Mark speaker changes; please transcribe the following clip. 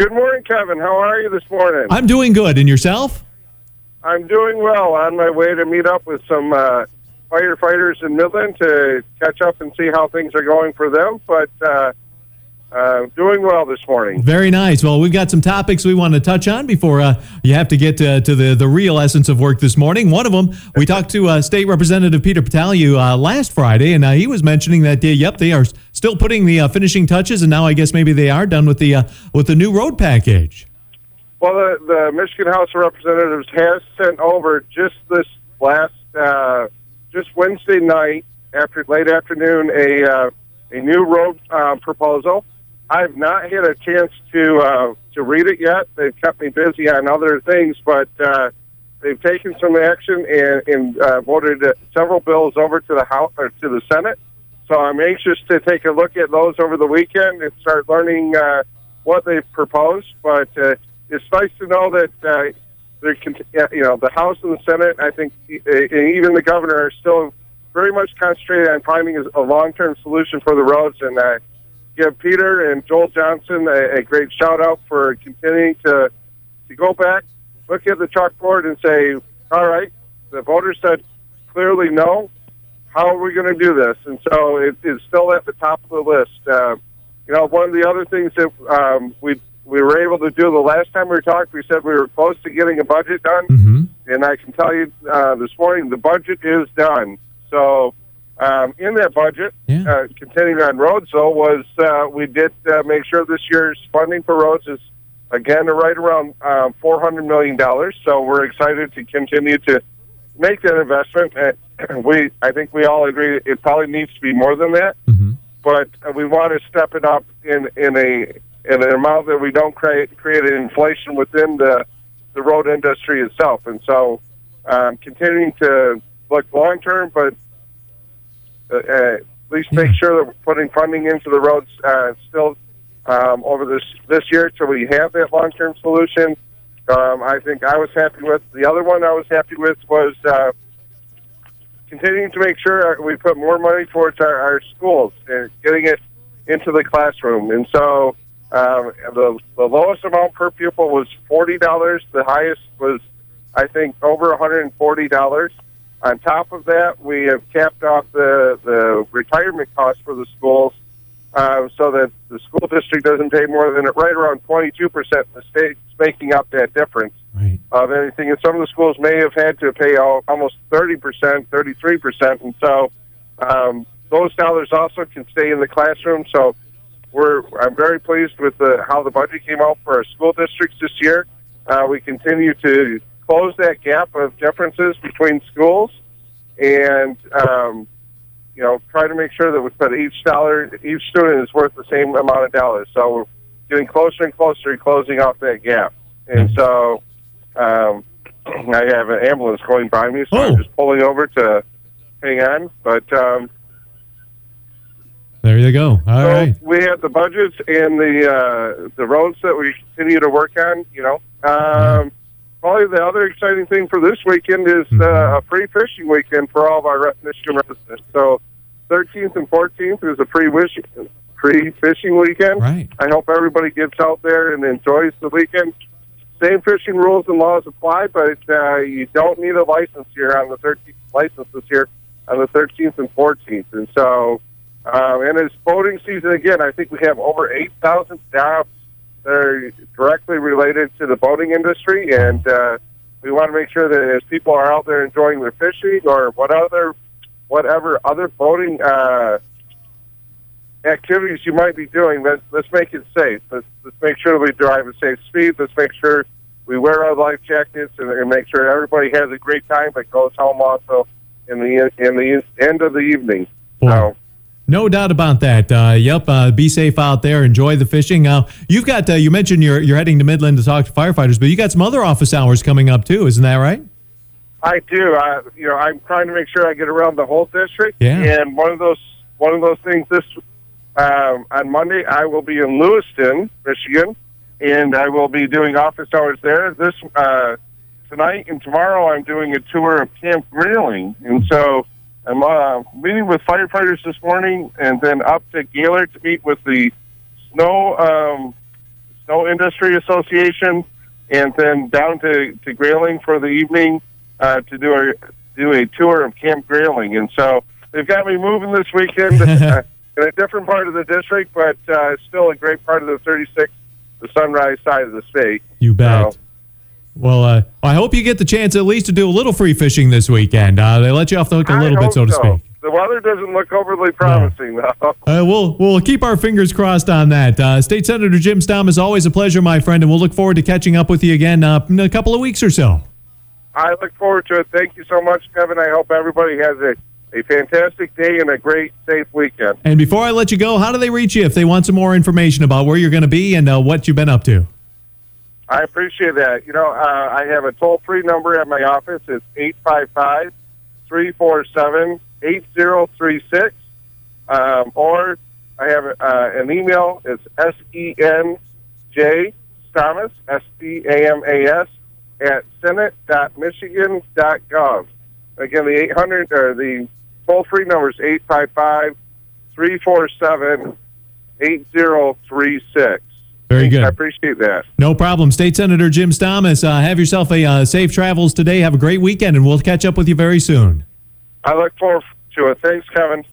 Speaker 1: Good morning, Kevin. How are you this morning?
Speaker 2: I'm doing good. And yourself?
Speaker 1: I'm doing well. On my way to meet up with some firefighters in Midland to catch up and see how things are going for them. But doing well this morning.
Speaker 2: Very nice. Well, we've got some topics we want to touch on before you have to get to the real essence of work this morning. One of them, we talked to State Representative Peter Patalu last Friday, and he was mentioning that, they are still putting the finishing touches, and now I guess maybe they are done with the new road package.
Speaker 1: Well, the Michigan House of Representatives has sent over just this last, just Wednesday night, late afternoon, a new road proposal. I've not had a chance to read it yet. They've kept me busy on other things, but they've taken some action and voted several bills over to the House or to the Senate. So I'm anxious to take a look at those over the weekend and start learning what they've proposed. But it's nice to know that the House and the Senate, I think, and even the governor are still very much concentrated on finding a long-term solution for the roads. And give Peter and Joel Johnson a great shout-out for continuing to go back, look at the chalkboard and say, all right, the voters said clearly no. How are we going to do this? And so it is still at the top of the list. One of the other things that we were able to do the last time we talked, we said we were close to getting a budget done.
Speaker 2: Mm-hmm.
Speaker 1: And I can tell you this morning, the budget is done. So in that budget, continuing on roads, though, was we did make sure this year's funding for roads is, again, right around $400 million. So we're excited to continue to make that investment. I think we all agree it probably needs to be more than that.
Speaker 2: Mm-hmm.
Speaker 1: But we want to step it up in an amount that we don't create an inflation within the road industry itself. And so continuing to look long-term, but at least make sure that we're putting funding into the roads still over this year till we have that long-term solution. I think I was happy with. The other one I was happy with was continuing to make sure we put more money towards our schools and getting it into the classroom. And so the lowest amount per pupil was $40. The highest was, I think, over $140. On top of that, we have capped off the retirement costs for the schools so that the school district doesn't pay more than right around 22%. The state's making up that difference of anything. And some of the schools may have had to pay almost 30%, 33%. And so those dollars also can stay in the classroom. So I'm very pleased with how the budget came out for our school districts this year. We continue to close that gap of differences between schools and, try to make sure that we put each student is worth the same amount of dollars. So we're getting closer and closer to closing off that gap. And so I have an ambulance going by me, so I'm just pulling over to hang on. But
Speaker 2: there you go. All right.
Speaker 1: We have the budgets and the roads that we continue to work on, Probably the other exciting thing for this weekend is a free fishing weekend for all of our Michigan residents. So 13th and 14th is a free fishing weekend.
Speaker 2: Right.
Speaker 1: I hope everybody gets out there and enjoys the weekend. Same fishing rules and laws apply, but you don't need a license here on the 13th and 14th. And so, and it's boating season again. I think we have over 8,000 jobs that are directly related to the boating industry, and we want to make sure that as people are out there enjoying their fishing or whatever other boating activities you might be doing, let's make it safe. Let's make sure that we drive at safe speed. Let's make sure we wear our life jackets and make sure everybody has a great time but goes home also in the end of the evening. So,
Speaker 2: no doubt about that. Be safe out there. Enjoy the fishing. You've got, you mentioned you're heading to Midland to talk to firefighters, but you got some other office hours coming up too. Isn't that right?
Speaker 1: I do. I'm trying to make sure I get around the whole district.
Speaker 2: Yeah.
Speaker 1: And one of those things on Monday, I will be in Lewiston, Michigan, and I will be doing office hours there. Tonight and tomorrow, I'm doing a tour of Camp Grayling, and so I'm meeting with firefighters this morning, and then up to Gaylord to meet with the snow Snow Industry Association, and then down to Grayling for the evening to do a tour of Camp Grayling. And so they've got me moving this weekend in a different part of the district, but still a great part of the 36, the Sunrise side of the state.
Speaker 2: You bet. Well, I hope you get the chance at least to do a little free fishing this weekend. They let you off the hook a little bit, so to speak.
Speaker 1: The weather doesn't look overly promising, though.
Speaker 2: We'll keep our fingers crossed on that. State Senator Jim Stamas, always a pleasure, my friend, and we'll look forward to catching up with you again in a couple of weeks or so.
Speaker 1: I look forward to it. Thank you so much, Kevin. I hope everybody has a fantastic day and a great, safe weekend.
Speaker 2: And before I let you go, how do they reach you if they want some more information about where you're going to be and what you've been up to?
Speaker 1: I appreciate that. I have a toll-free number at my office. It's 855-347-8036. Or I have an email. It's senjstamas, S-T-A-M-A-S, at senate.michigan.gov. Again, the toll-free number is 855-347-8036.
Speaker 2: Very good.
Speaker 1: I appreciate that.
Speaker 2: No problem. State Senator Jim Stamas, have yourself a safe travels today. Have a great weekend, and we'll catch up with you very soon.
Speaker 1: I look forward to it. Thanks, Kevin.